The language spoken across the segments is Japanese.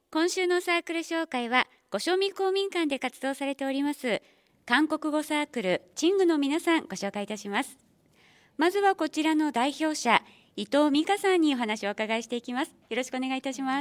今週のサークル紹介は御所見公民館で活動されております韓国語サークルチングの皆さんご紹介いたします。まずはこちらの代表者伊藤美香さんにお話をお伺いしていきます。よろしくお願いいたします。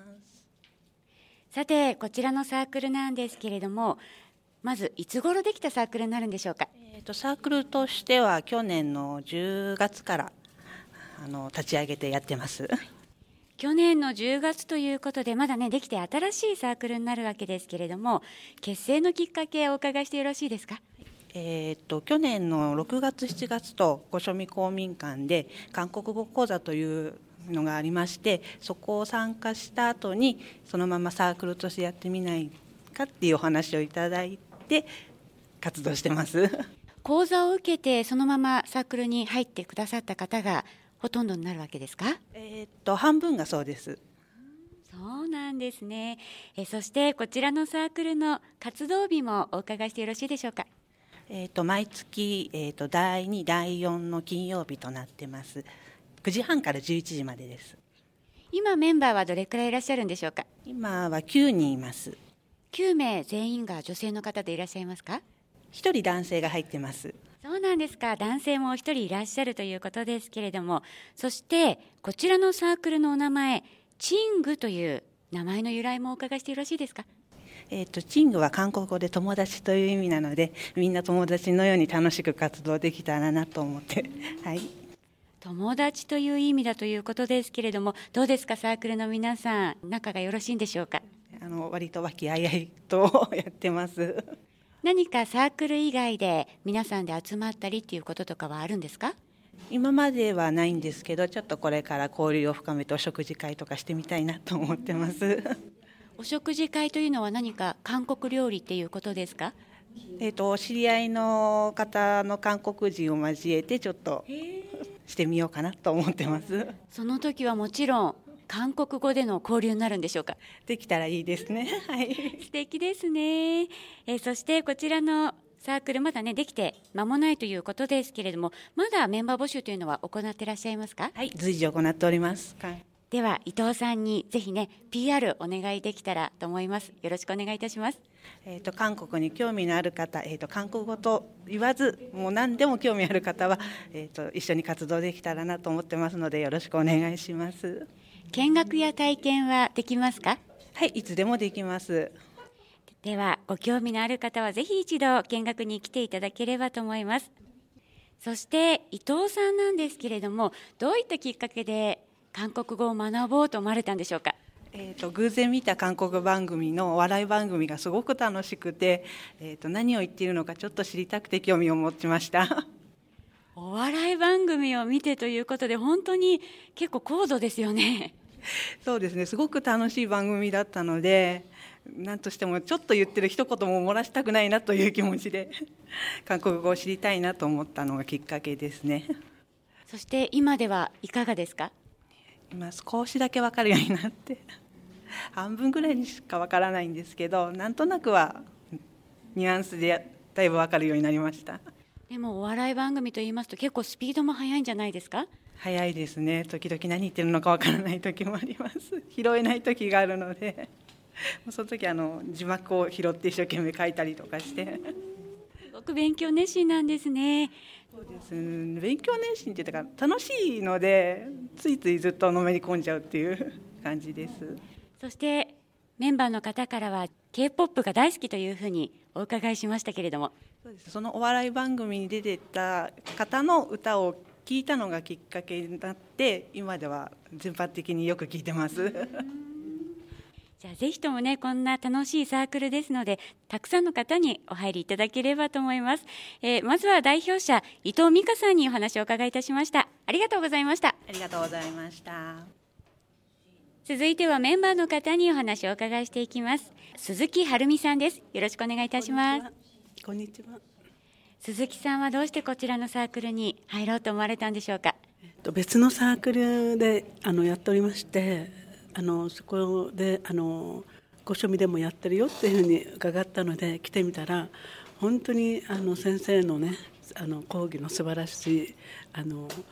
さてこちらのサークルなんですけれども、まずいつ頃できたサークルになるんでしょうか。 サークルとしては去年の10月から立ち上げてやってます。 去年の10月ということでまだねできて新しいサークルになるわけですけれども、結成のきっかけをお伺いしてよろしいですか。 去年の6月7月と御所見公民館で韓国語講座というのがありまして、そこを参加した後にそのままサークルとしてやってみないかっていうお話をいただいて活動してます。 講座を受けてそのままサークルに入ってくださった方がほとんどになるわけですか。 半分がそうです。 そうなんですね。そしてこちらのサークルの活動日もお伺いしてよろしいでしょうか。 毎月、第2、第4の金曜日となってます。9時半から11時までです。 今メンバーはどれくらいいらっしゃるんでしょうか。 今は9人います。 9名全員が女性の方でいらっしゃいますか。 1人男性が入ってます。 そうなんですか。男性も1人いらっしゃるということですけれども、そしてこちらのサークルのお名前チングという名前の由来もお伺いしてよろしいですか。 チングは韓国語で友達という意味なので、みんな友達のように楽しく活動できたらなと思って、はい、 友達という意味だということですけれども、どうですか、サークルの皆さん仲がよろしいんでしょうか。 割と和気あいあいとやってます。 何かサークル以外で皆さんで集まったりっていうこととかはあるんですか。 今まではないんですけど、ちょっとこれから交流を深めてお食事会とかしてみたいなと思ってます。 お食事会というのは何か韓国料理っていうことですか。 知り合いの方の韓国人を交えてちょっとしてみようかなと思ってます。 その時はもちろん韓国語での交流になるんでしょうか。 できたらいいですね。はい。 素敵ですね。そしてこちらのサークルまだねできて間もないということですけれども、まだメンバー募集というのは行っていらっしゃいますか。 はい、随時行っております。 では伊藤さんにぜひね PR お願いできたらと思います。よろしくお願いいたします。 韓国に興味のある方、韓国語と言わずもう何でも興味ある方は、一緒に活動できたらなと思ってますのでよろしくお願いします。 見学や体験はできますか。 はい、いつでもできます。 ではご興味のある方はぜひ一度見学に来ていただければと思います。そして伊藤さんなんですけれども、どういったきっかけで韓国語を学ぼうと思われたんでしょうか。 偶然見た韓国番組のお笑い番組がすごく楽しくて、何を言っているのかちょっと知りたくて興味を持ちました。 お笑い番組を見てということで本当に結構高度ですよね。 そうですね、すごく楽しい番組だったので、何としてもちょっと言ってる一言も漏らしたくないなという気持ちで韓国語を知りたいなと思ったのがきっかけですね。 そして今ではいかがですか。 今少しだけ分かるようになって半分ぐらいにしか分からないんですけど、なんとなくはニュアンスでだいぶ分かるようになりました。 でもお笑い番組といいますと結構スピードも速いんじゃないですか。 早いですね。時々何言ってるのか分からない時もあります。拾えない時があるのでその時字幕を拾って一生懸命書いたりとかしてすごく勉強熱心なんですね。 そうです、勉強熱心っていうか楽しいのでついついずっとのめり込んじゃうっていう感じです。 そしてメンバーの方からは K-POP が大好きというふうにお伺いしましたけれども。 そうです。そのお笑い番組に出てた方の歌を聞いたのがきっかけになって、今では全般的によく聞いてます。 じゃあぜひともねこんな楽しいサークルですのでたくさんの方にお入りいただければと思います。まずは代表者伊藤美香さんにお話をお伺いいたしました。ありがとうございました。 ありがとうございました。 続いてはメンバーの方にお話をお伺いしていきます。鈴木はるみさんです。よろしくお願いいたします。 こんにちは。 鈴木さんはどうしてこちらのサークルに入ろうと思われたんでしょうか。 別のサークルでやっておりまして、そこでご趣味でもやってるよっていうふうに伺ったので来てみたら、本当に先生のね講義の素晴らしい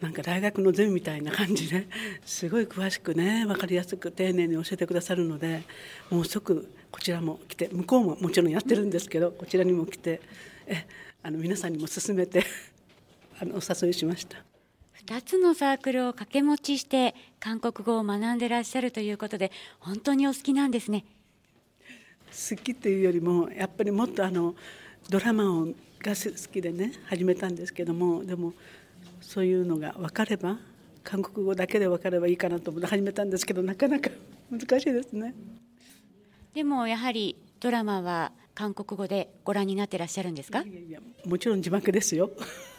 なんか大学のゼミみたいな感じですごい詳しくね、分かりやすく丁寧に教えてくださるので、もう即こちらも来て、向こうももちろんやってるんですけど、こちらにも来て皆さんにも勧めてお誘いしました。 2つのサークルを掛け持ちして韓国語を学んでらっしゃるということで、本当にお好きなんですね。 好きっていうよりもやっぱりもっとドラマが好きでね始めたんですけども、でもそういうのが分かれば、韓国語だけで分かればいいかなと思って始めたんですけど、なかなか難しいですね。 でもやはりドラマは韓国語でご覧になってらっしゃるんですか？ いやもちろん字幕ですよ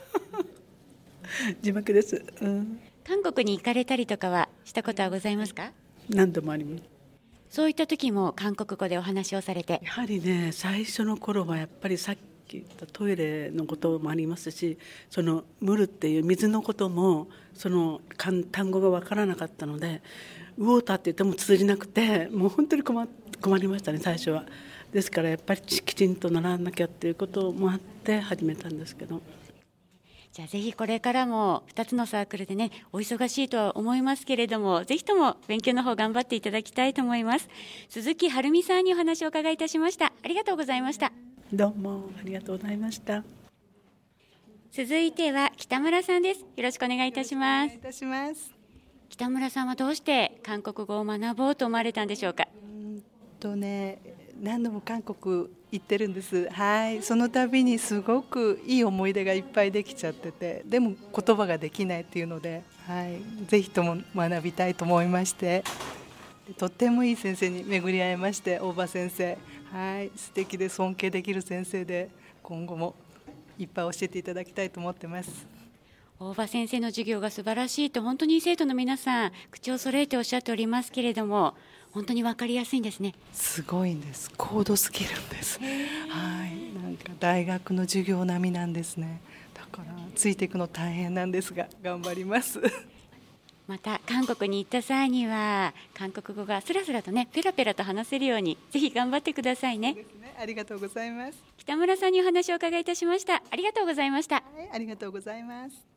字幕です、 韓国に行かれたりとかはしたことはございますか？ 何度もあります。 そういった時も韓国語でお話をされて。 やはりね、最初の頃はやっぱりさっき言ったトイレのこともありますし、そのムルっていう水のこともその単語が分からなかったので、ウォーターって言っても通じなくて、もう本当に困りましたね、最初は。ですからやっぱりきちんと習わなきゃっていうこともあって始めたんですけど。 じゃあぜひこれからも2つのサークルでね、お忙しいとは思いますけれども、ぜひとも勉強の方頑張っていただきたいと思います。鈴木晴美さんにお話をお伺いいたしました。ありがとうございました。 どうもありがとうございました。 続いては北村さんです。よろしくお願いいたします。 お願いいたします。 北村さんはどうして韓国語を学ぼうと思われたんでしょうか？ 何度も韓国行ってるんです。はい、その度にすごくいい思い出がいっぱいできちゃってて、でも言葉ができないっていうので、はい、ぜひとも学びたいと思いまして、とってもいい先生に巡り合いまして、大場先生、はい、素敵で尊敬できる先生で、今後もいっぱい教えていただきたいと思ってます。 大場先生の授業が素晴らしいと本当に生徒の皆さん口を揃えておっしゃっておりますけれども、本当に分かりやすいんですね。 すごいんです。高度すぎるんです。はい、なんか大学の授業並みなんですね。だからついていくの大変なんですが頑張ります。 また韓国に行った際には韓国語がスラスラとねペラペラと話せるようにぜひ頑張ってくださいね。 ですね。ありがとうございます。 北村さんにお話をお伺いいたしました。ありがとうございました。 はい、ありがとうございます。